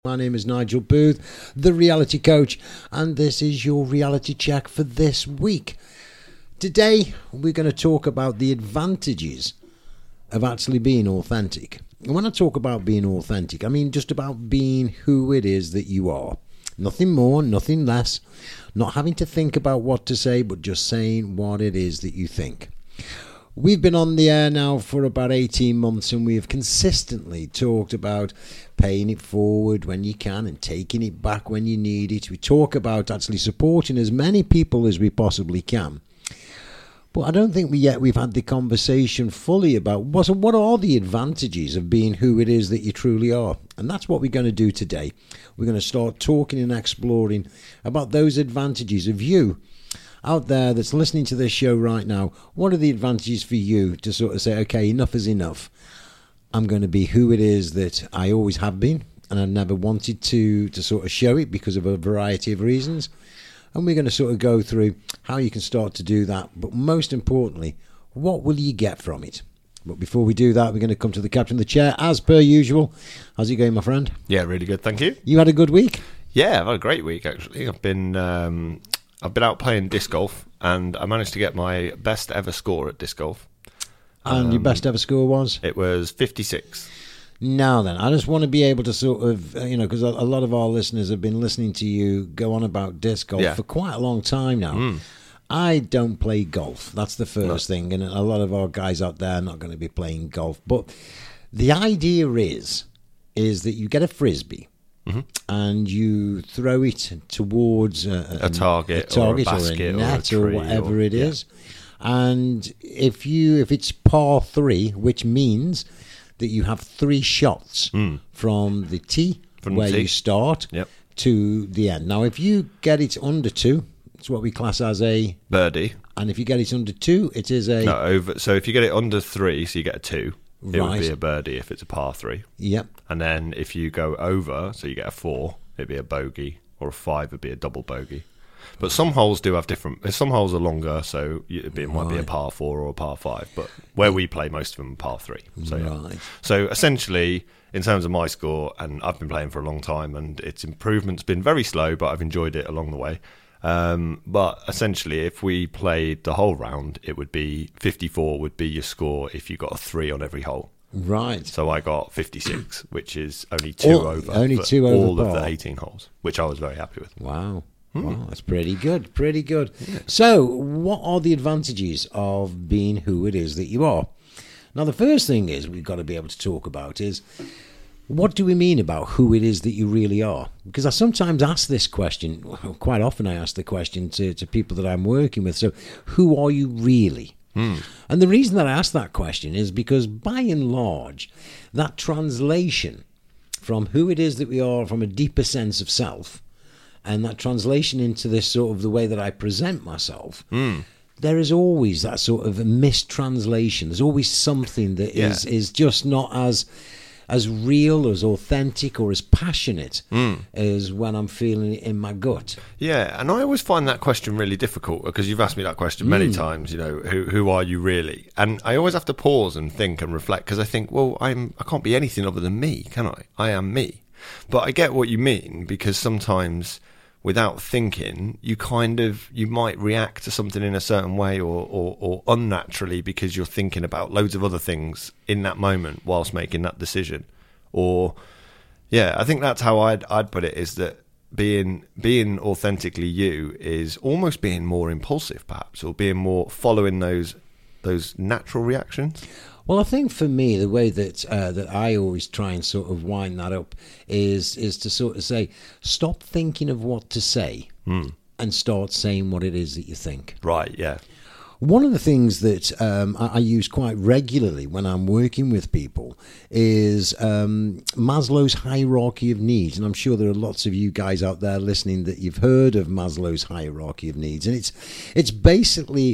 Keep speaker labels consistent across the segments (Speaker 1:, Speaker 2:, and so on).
Speaker 1: My name is Nigel Booth, the reality coach, and this is your reality check for this week. Today, we're going to talk about the advantages of actually being authentic. And when I talk about being authentic, I mean just about being who it is that you are. Nothing more, nothing less. Not having to think about what to say, but just saying what it is that you think. We've been on the air now for about 18 months and we have consistently talked about paying it forward when you can and taking it back when you need it. We talk about actually supporting as many people as we possibly can. But I don't think we've had the conversation fully about what are the advantages of being who it is that you truly are. And that's what we're going to do today. We're going to start talking and exploring about those advantages of you out there that's listening to this show right now. What are the advantages for you to sort of say, okay, enough is enough. I'm going to be who it is that I always have been, and I've never wanted to sort of show it because of a variety of reasons. And we're going to sort of go through how you can start to do that. But most importantly, what will you get from it? But before we do that, we're going to come to the captain of the chair, as per usual. How's it going, my friend?
Speaker 2: Yeah, really good, thank you.
Speaker 1: You had a good week?
Speaker 2: Yeah, I've had a great week, actually. I've been out playing disc golf, and I managed to get my best ever score at disc golf.
Speaker 1: And your best ever score was?
Speaker 2: It was 56.
Speaker 1: Now then, I just want to be able to sort of, because a lot of our listeners have been listening to you go on about disc golf for quite a long time now. I don't play golf. That's the first thing. And a lot of our guys out there are not going to be playing golf. But the idea is that you get a Frisbee and you throw it towards a target or a basket or a net or whatever it is. And if it's par 3, which means that you have 3 shots from the tee you start to the end. Now, if you get it under 2, it's what we class as a
Speaker 2: birdie.
Speaker 1: And if you get it under 2, it is a
Speaker 2: over. So if you get it under 3, so you get a 2, it would be a birdie if it's a par 3.
Speaker 1: Yep.
Speaker 2: And then if you go over, so you get a 4, it'd be a bogey, or a 5 would be a double bogey. But some holes do have different. Some holes are longer, so it might be a par 4 or a par 5. But where we play, most of them are par 3. So, so essentially, in terms of my score, and I've been playing for a long time, and its improvement's been very slow, but I've enjoyed it along the way. But essentially, if we played the whole round, it would be 54 would be your score if you got a 3 on every hole.
Speaker 1: Right.
Speaker 2: So I got 56, which is only 2 over.
Speaker 1: Only 2 over
Speaker 2: all of the 18 holes, which I was very happy with.
Speaker 1: Wow. Wow, that's pretty good, pretty good. Yeah. So, what are the advantages of being who it is that you are? Now, the first thing is we've got to be able to talk about is, what do we mean about who it is that you really are? Because I sometimes ask this question, quite often I ask the question to people that I'm working with, so who are you really? And the reason that I ask that question is because, by and large, that translation from who it is that we are from a deeper sense of self, and that translation into this sort of the way that I present myself, there is always that sort of mistranslation. There's always something that is just not as real, as authentic, or as passionate as when I'm feeling it in my gut. Yeah,
Speaker 2: and I always find that question really difficult, because you've asked me that question many times, who are you really? And I always have to pause and think and reflect, because I think, well, I can't be anything other than me, can I? I am me. But I get what you mean, because sometimes without thinking, you might react to something in a certain way or unnaturally, because you're thinking about loads of other things in that moment whilst making that decision. Or, I think that's how I'd put it, is that being authentically you is almost being more impulsive, perhaps, or being more following those natural reactions.
Speaker 1: Well, I think for me, the way that I always try and sort of wind that up is to sort of say, stop thinking of what to say and start saying what it is that you think.
Speaker 2: Right, yeah.
Speaker 1: One of the things that I use quite regularly when I'm working with people is Maslow's hierarchy of needs. And I'm sure there are lots of you guys out there listening that you've heard of Maslow's hierarchy of needs. And it's basically,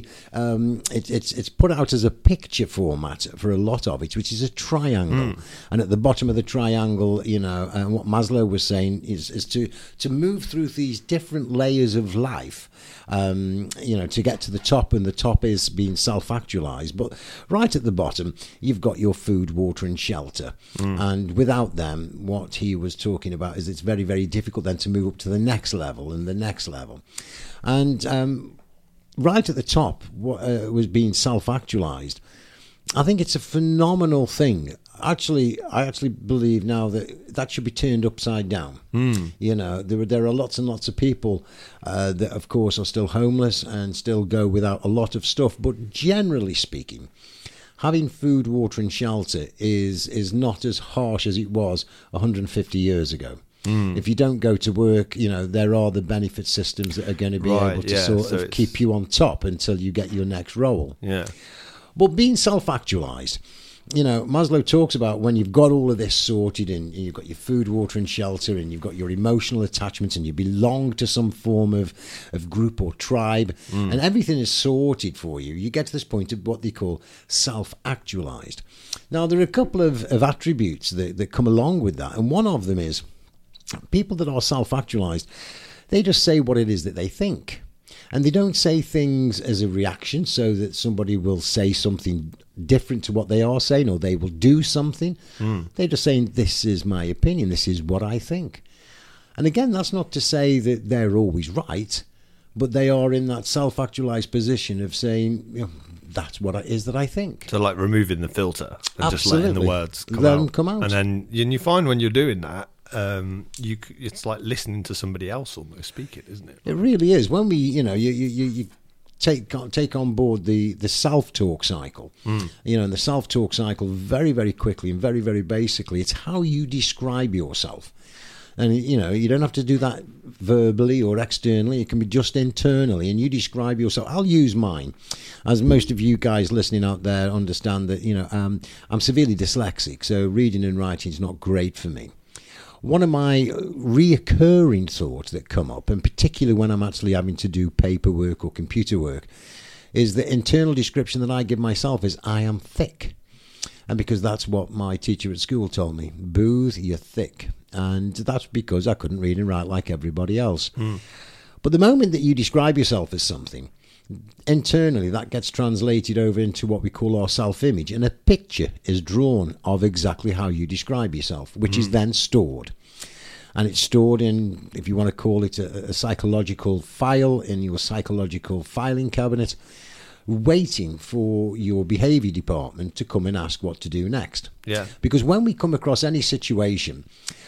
Speaker 1: it's put out as a picture format for a lot of it, which is a triangle. And at the bottom of the triangle, what Maslow was saying is to move through these different layers of life, to get to the top, and the top top is being self-actualized, but right at the bottom, you've got your food, water, and shelter. And without them, what he was talking about is it's very, very difficult then to move up to the next level and the next level. And right at the top was being self-actualized. I think it's a phenomenal thing. Actually, I actually believe now that should be turned upside down. You know, there are lots and lots of people that, of course, are still homeless and still go without a lot of stuff. But generally speaking, having food, water, and shelter is not as harsh as it was 150 years ago. If you don't go to work, you know, there are the benefit systems that are going to be able to sort of keep you on top until you get your next role.
Speaker 2: Yeah.
Speaker 1: But being self-actualized, you know, Maslow talks about when you've got all of this sorted and you've got your food, water, and shelter, and you've got your emotional attachments, and you belong to some form of group or tribe, and everything is sorted for you, you get to this point of what they call self-actualized. Now, there are a couple of attributes that come along with that, and one of them is people that are self-actualized, they just say what it is that they think. And they don't say things as a reaction so that somebody will say something different to what they are saying, or they will do something. They're just saying, this is my opinion, this is what I think. And again, that's not to say that they're always right, but they are in that self-actualized position of saying, you know, that's what it is that I think.
Speaker 2: So like removing the filter and
Speaker 1: Absolutely.
Speaker 2: just letting the words come out. And then you find when you're doing that, it's like listening to somebody else almost speaking, isn't it?
Speaker 1: It really is. When we, you know, you take on board the self-talk cycle, you know, and the self-talk cycle very, very quickly and very, very basically, it's how you describe yourself. And, you know, you don't have to do that verbally or externally. It can be just internally, and you describe yourself. I'll use mine. As most of you guys listening out there understand that, you know, I'm severely dyslexic, so reading and writing is not great for me. One of my reoccurring thoughts that come up, and particularly when I'm actually having to do paperwork or computer work, is the internal description that I give myself is I am thick. And because that's what my teacher at school told me, Booth, you're thick. And that's because I couldn't read and write like everybody else. But the moment that you describe yourself as something, internally that gets translated over into what we call our self-image, and a picture is drawn of exactly how you describe yourself, which is then stored. And it's stored in, if you want to call it a psychological file, in your psychological filing cabinet, waiting for your behaviour department to come and ask what to do next.
Speaker 2: Yeah.
Speaker 1: Because when we come across any situation,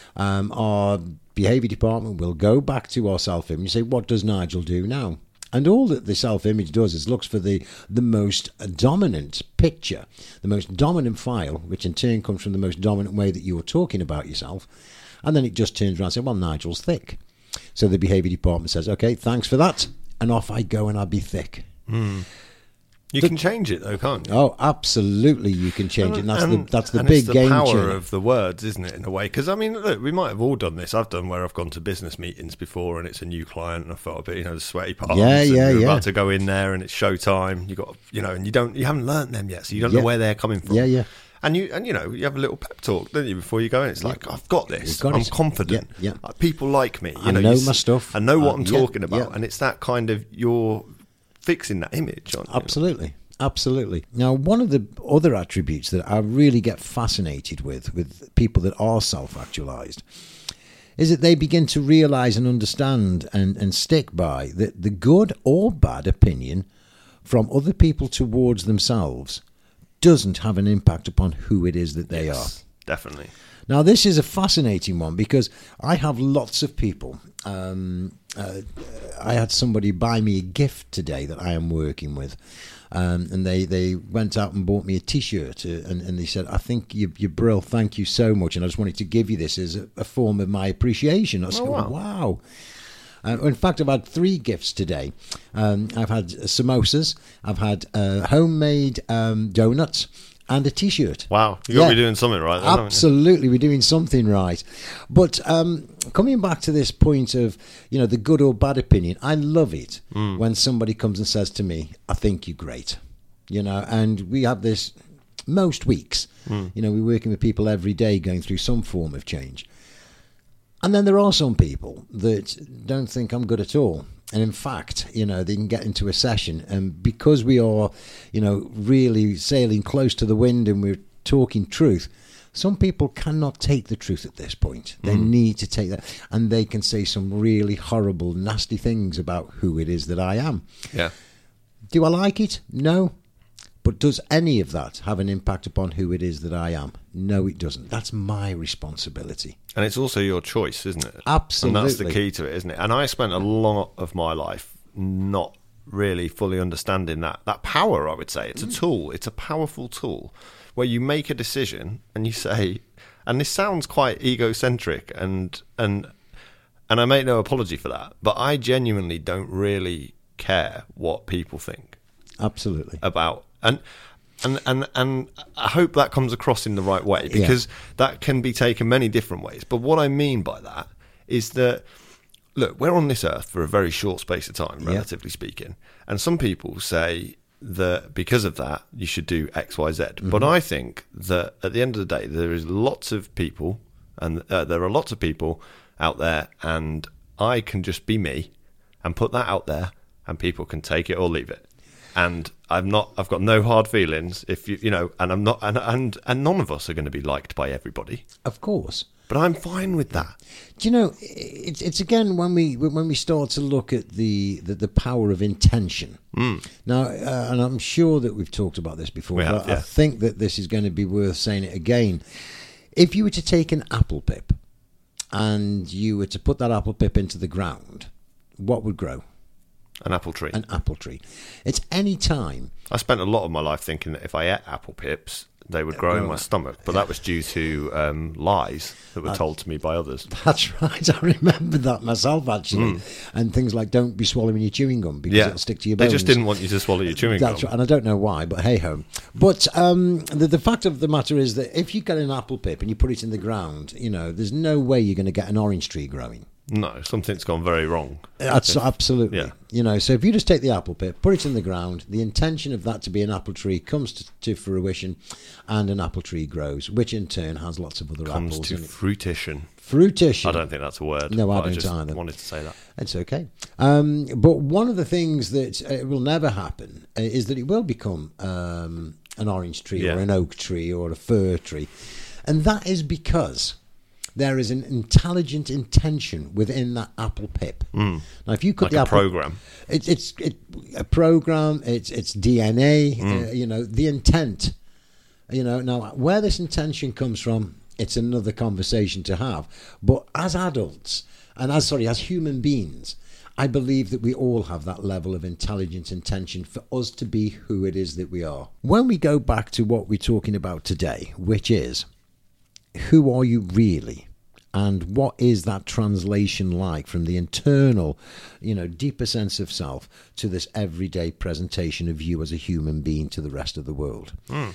Speaker 1: our behaviour department will go back to our self-image and say, what does Nigel do now? And all that the self-image does is looks for the most dominant picture, the most dominant file, which in turn comes from the most dominant way that you're talking about yourself. And then it just turns around and says, well, Nigel's thick. So the behaviour department says, okay, thanks for that. And off I go and I'll be thick.
Speaker 2: You can change it though, can't you?
Speaker 1: Oh, absolutely, you can change it. And that's the
Speaker 2: and
Speaker 1: big
Speaker 2: it's the
Speaker 1: game
Speaker 2: power
Speaker 1: changer
Speaker 2: of the words, isn't it? In a way, because I mean, look, we might have all done this. I've done where I've gone to business meetings before, and it's a new client, and I felt a bit, you know, the sweaty palms. You're about to go in there, and it's showtime. You got, you know, and you haven't learnt them yet, so you don't know where they're coming from. And you know, you have a little pep talk, don't you, before you go in? It's like, I've got this. I'm confident. People like me. You
Speaker 1: know my stuff.
Speaker 2: I know what I'm talking about, and it's that kind of, you're fixing that image, aren't you?
Speaker 1: Absolutely. Absolutely. Now, one of the other attributes that I really get fascinated with people that are self-actualized is that they begin to realize and understand and stick by that the good or bad opinion from other people towards themselves doesn't have an impact upon who it is that they are.
Speaker 2: Definitely.
Speaker 1: Now, this is a fascinating one because I have lots of people. I had somebody buy me a gift today that I am working with. And they went out and bought me a T-shirt, and they said, I think you're brilliant, thank you so much, and I just wanted to give you this as a form of my appreciation. I said, wow. In fact, I've had 3 gifts today. I've had samosas, I've had homemade donuts, and a T-shirt.
Speaker 2: Wow, you've got to be doing something right there,
Speaker 1: absolutely, we're doing something right. But coming back to this point of, you know, the good or bad opinion, I love it when somebody comes and says to me, I think you're great. You know, and we have this most weeks. You know, we're working with people every day going through some form of change. And then there are some people that don't think I'm good at all. And in fact, they can get into a session, and because we are, really sailing close to the wind and we're talking truth, some people cannot take the truth at this point. They need to take that, and they can say some really horrible, nasty things about who it is that I am.
Speaker 2: Yeah.
Speaker 1: Do I like it? No. But does any of that have an impact upon who it is that I am? No, it doesn't. That's my responsibility.
Speaker 2: And it's also your choice, isn't it?
Speaker 1: Absolutely.
Speaker 2: And that's the key to it, isn't it? And I spent a lot of my life not really fully understanding that power, I would say. It's a tool. It's a powerful tool where you make a decision and you say, and this sounds quite egocentric, and I make no apology for that, but I genuinely don't really care what people think.
Speaker 1: Absolutely.
Speaker 2: About and I hope that comes across in the right way, because that can be taken many different ways. But what I mean by that is that, look, we're on this earth for a very short space of time, relatively speaking, and some people say that because of that you should do X, Y, Z. But I think that at the end of the day there is lots of people, and there are lots of people out there, and I can just be me and put that out there, and people can take it or leave it. And I've got no hard feelings if and I'm not, and none of us are going to be liked by everybody,
Speaker 1: of course.
Speaker 2: But I'm fine with that.
Speaker 1: Do you know? It's again when we start to look at the power of intention. Now, and I'm sure that we've talked about this before, but I think that this is going to be worth saying it again. If you were to take an apple pip and you were to put that apple pip into the ground, what would grow?
Speaker 2: An apple tree.
Speaker 1: An apple tree. It's any time.
Speaker 2: I spent a lot of my life thinking that if I ate apple pips, they would grow in my stomach. But that was due to lies that were told to me by others.
Speaker 1: That's right. I remember that myself, actually. And things like, don't be swallowing your chewing gum because it'll stick to your bones.
Speaker 2: They just didn't want you to swallow your chewing gum.
Speaker 1: That's right. And I don't know why, but hey-ho. But the fact of the matter is that if you get an apple pip and you put it in the ground, there's no way you're going to get an orange tree growing.
Speaker 2: No, something's gone very wrong.
Speaker 1: That's absolutely.
Speaker 2: Yeah.
Speaker 1: So if you just take the apple pip, put it in the ground, the intention of that to be an apple tree comes to fruition, and an apple tree grows, which in turn has lots of other apples.
Speaker 2: Comes to fruition.
Speaker 1: Fruition.
Speaker 2: I don't think that's a word.
Speaker 1: No, I don't
Speaker 2: just
Speaker 1: either.
Speaker 2: Wanted to say that.
Speaker 1: It's okay. But one of the things that will never happen is that it will become an orange tree or an oak tree or a fir tree. And that is because there is an intelligent intention within that apple pip. Now, if you cut
Speaker 2: like
Speaker 1: the apple,
Speaker 2: program,
Speaker 1: it's a program. It's DNA. The intent. Now where this intention comes from, it's another conversation to have. But as adults and as human beings, I believe that we all have that level of intelligent intention for us to be who it is that we are. When we go back to what we're talking about today, which is, who are you really? And what is that translation like from the internal, deeper sense of self to this everyday presentation of you as a human being to the rest of the world?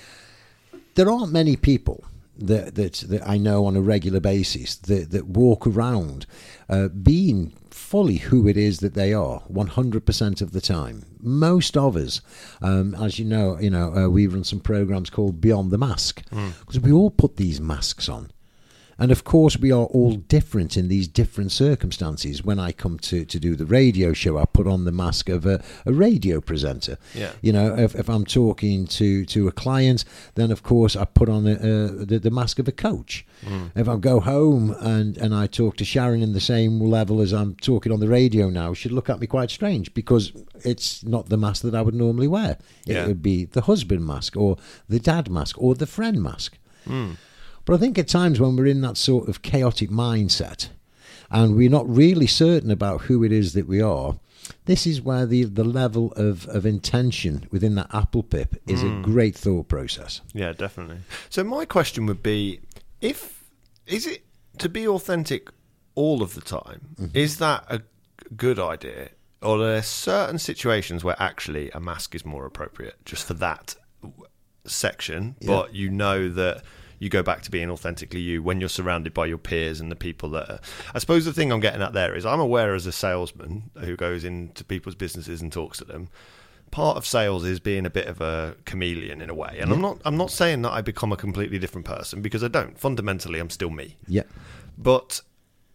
Speaker 1: There aren't many people that I know on a regular basis that walk around being fully who it is that they are 100% of the time. Most of us, as you know, we run some programs called Beyond the Mask, because we all put these masks on. And of course, we are all different in these different circumstances. When I come to do the radio show, I put on the mask of a radio presenter.
Speaker 2: Yeah.
Speaker 1: If I'm talking to a client, then of course I put on the mask of a coach. If I go home and I talk to Sharon in the same level as I'm talking on the radio now, she'd look at me quite strange, because it's not the mask that I would normally wear. It would be the husband mask or the dad mask or the friend mask. But I think at times when we're in that sort of chaotic mindset and we're not really certain about who it is that we are, this is where the level of intention within that apple pip is a great thought process.
Speaker 2: Yeah, definitely. So my question would be, is it to be authentic all of the time? Is that a good idea? Or are there certain situations where actually a mask is more appropriate just for that section, but that you go back to being authentically you when you're surrounded by your peers and the people that are... I suppose the thing I'm getting at there is I'm aware as a salesman who goes into people's businesses and talks to them, part of sales is being a bit of a chameleon in a way. And I'm not saying that I become a completely different person, because I don't. Fundamentally, I'm still me.
Speaker 1: Yeah.
Speaker 2: But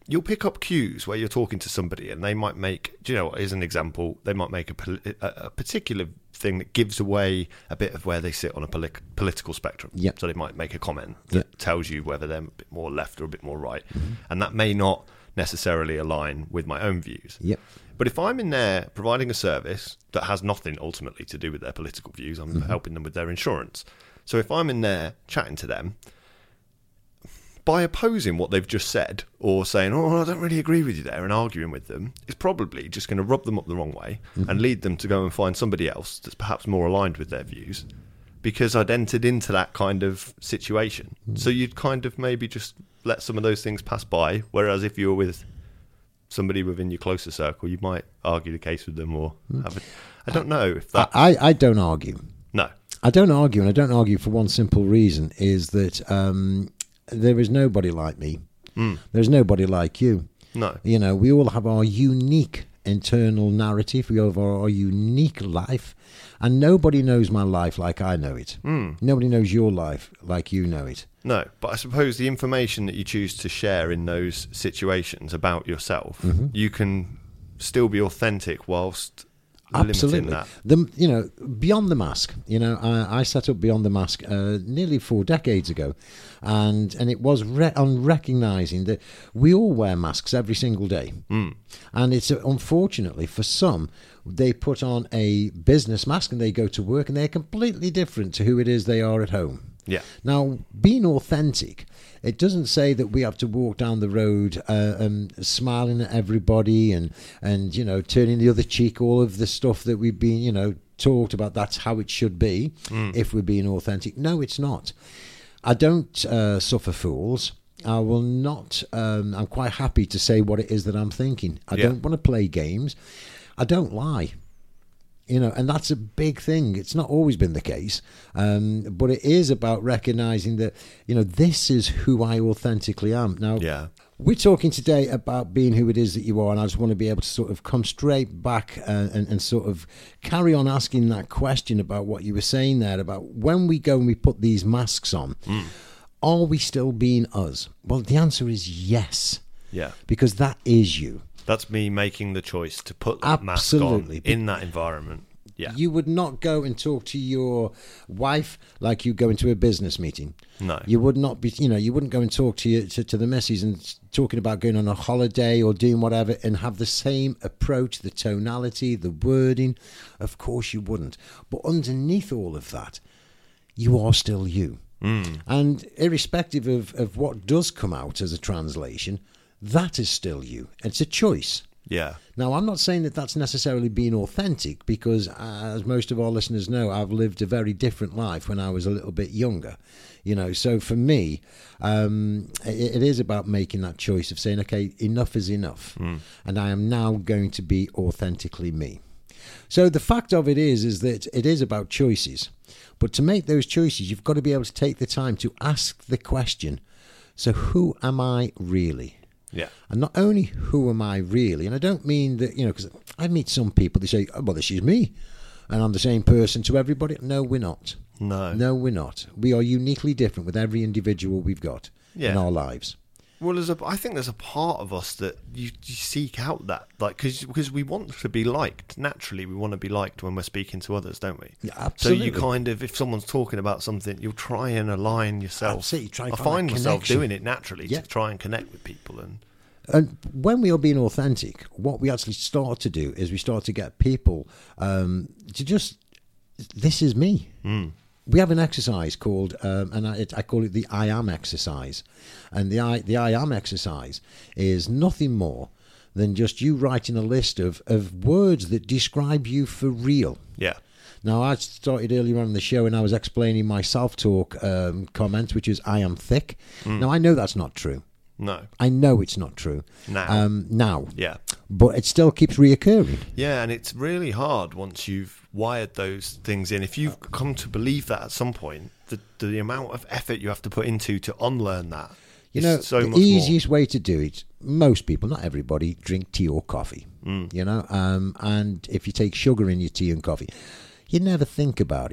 Speaker 2: you'll pick up cues where you're talking to somebody and they might make, do you know what, as an example, they might make a particular thing that gives away a bit of where they sit on a political spectrum.
Speaker 1: Yep.
Speaker 2: So they might make a comment that tells you whether they're a bit more left or a bit more right. And that may not necessarily align with my own views.
Speaker 1: Yep.
Speaker 2: But if I'm in there providing a service that has nothing ultimately to do with their political views, I'm helping them with their insurance. So if I'm in there chatting to them, by opposing what they've just said or saying, oh, I don't really agree with you there, and arguing with them, it's probably just going to rub them up the wrong way and lead them to go and find somebody else that's perhaps more aligned with their views, because I'd entered into that kind of situation. So you'd kind of maybe just let some of those things pass by, whereas if you were with somebody within your closer circle, you might argue the case with them or have it. I don't know if that...
Speaker 1: I don't argue.
Speaker 2: No.
Speaker 1: I don't argue, and I don't argue for one simple reason, is that there is nobody like me. There's nobody like you.
Speaker 2: No.
Speaker 1: You know, we all have our unique internal narrative. We all have our unique life. And nobody knows my life like I know it. Nobody knows your life like you know it.
Speaker 2: No, but I suppose the information that you choose to share in those situations about yourself, you can still be authentic whilst
Speaker 1: Absolutely.
Speaker 2: limiting that.
Speaker 1: Beyond the Mask. I set up Beyond the Mask nearly 4 decades ago, and it was on recognising that we all wear masks every single day, and it's unfortunately for some, they put on a business mask and they go to work and they're completely different to who it is they are at home.
Speaker 2: Yeah.
Speaker 1: Now, being authentic, it doesn't say that we have to walk down the road smiling at everybody and turning the other cheek, all of the stuff that we've been, talked about. That's how it should be if we're being authentic. No, it's not. I don't suffer fools. I will not. I'm quite happy to say what it is that I'm thinking. I don't want to play games. I don't lie. And that's a big thing. It's not always been the case, but it is about recognizing that, this is who I authentically am. Now, we're talking today about being who it is that you are, and I just want to be able to sort of come straight back and sort of carry on asking that question about what you were saying there, about when we go and we put these masks on, are we still being us? Well, the answer is yes.
Speaker 2: Yeah.
Speaker 1: Because that is you.
Speaker 2: That's me making the choice to put that mask on in that environment. Yeah.
Speaker 1: You would not go and talk to your wife like you go into a business meeting.
Speaker 2: No.
Speaker 1: You would not be, you wouldn't go and talk to the missus and talking about going on a holiday or doing whatever and have the same approach, the tonality, the wording. Of course you wouldn't. But underneath all of that, you are still you. And irrespective of what does come out as a translation, that is still you. It's a choice.
Speaker 2: Yeah.
Speaker 1: Now, I'm not saying that that's necessarily being authentic because, as most of our listeners know, I've lived a very different life when I was a little bit younger. So for me, it is about making that choice of saying, okay, enough is enough. And I am now going to be authentically me. So the fact of it is that it is about choices. But to make those choices, you've got to be able to take the time to ask the question, so who am I really?
Speaker 2: Yeah.
Speaker 1: And not only who am I really, and I don't mean that, because I meet some people, they say, oh, well, this is me, and I'm the same person to everybody. No, we're not. No, we're not. We are uniquely different with every individual we've got in our lives.
Speaker 2: Well, I think there's a part of us that you seek out that, like, because we want to be liked. Naturally, we want to be liked when we're speaking to others, don't we?
Speaker 1: Yeah, absolutely.
Speaker 2: So you kind of, if someone's talking about something, you'll try and align yourself.
Speaker 1: Absolutely.
Speaker 2: I find myself doing it naturally to try and connect with people.
Speaker 1: And when we are being authentic, what we actually start to do is we start to get people to just, this is me. We have an exercise called, and I call it the I am exercise. And the I am exercise is nothing more than just you writing a list of words that describe you for real.
Speaker 2: Yeah.
Speaker 1: Now, I started earlier on in the show and I was explaining my self-talk comment, which is I am thick. Now, I know that's not true.
Speaker 2: No.
Speaker 1: I know it's not true.
Speaker 2: Now. Yeah.
Speaker 1: But it still keeps reoccurring.
Speaker 2: Yeah, and it's really hard once you've wired those things in. If you've come to believe that at some point, the amount of effort you have to put into to unlearn that is so much more.
Speaker 1: The easiest way to do it, most people, not everybody, drink tea or coffee. And if you take sugar in your tea and coffee, you never think about it.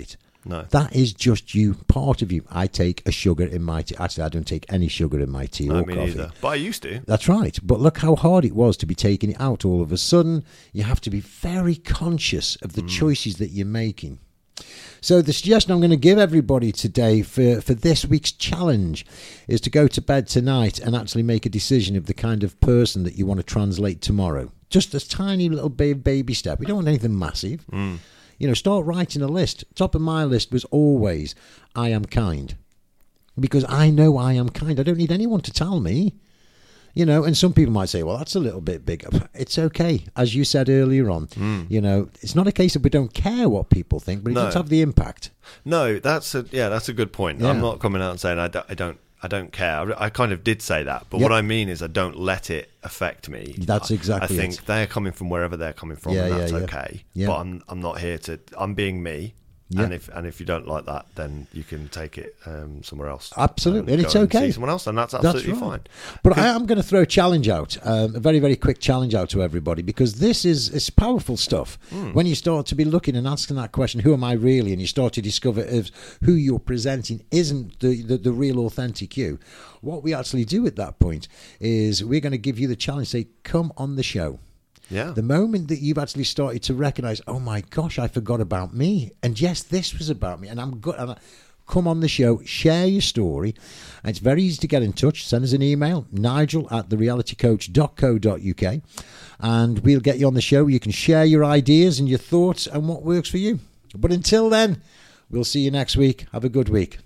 Speaker 2: No.
Speaker 1: That is just you, part of you. I take a sugar in my tea. Actually, I don't take any sugar in my tea or
Speaker 2: me
Speaker 1: coffee.
Speaker 2: neither. But I used to.
Speaker 1: That's right. But look how hard it was to be taking it out all of a sudden. You have to be very conscious of the choices that you're making. So the suggestion I'm going to give everybody today for this week's challenge is to go to bed tonight and actually make a decision of the kind of person that you want to translate tomorrow. Just a tiny little baby step. We don't want anything massive. Start writing a list. Top of my list was always, I am kind. Because I know I am kind. I don't need anyone to tell me. And some people might say, well, that's a little bit big. It's okay. As you said earlier on, it's not a case of we don't care what people think, but it does have the impact.
Speaker 2: No, that's a good point.
Speaker 1: Yeah.
Speaker 2: I'm not coming out and saying I don't care. I kind of did say that, but what I mean is I don't let it affect me.
Speaker 1: That's exactly
Speaker 2: I think they're coming from wherever they're coming from, and that's okay.
Speaker 1: Yeah.
Speaker 2: But I'm not here to. I'm being me.
Speaker 1: Yeah.
Speaker 2: And if you don't like that, then you can take it somewhere else.
Speaker 1: Absolutely, and it's okay.
Speaker 2: See someone else, and that's absolutely fine.
Speaker 1: But I am going to throw a challenge out, a very, very quick challenge out to everybody, because it's powerful stuff. When you start to be looking and asking that question, who am I really? And you start to discover if who you're presenting isn't the real authentic you. What we actually do at that point is we're going to give you the challenge, say, come on the show.
Speaker 2: Yeah.
Speaker 1: The moment that you've actually started to recognise, oh my gosh, I forgot about me. And yes, this was about me. And I'm good. Come on the show, share your story. And it's very easy to get in touch. Send us an email, nigel@therealitycoach.co.uk. And we'll get you on the show. You can share your ideas and your thoughts and what works for you. But until then, we'll see you next week. Have a good week.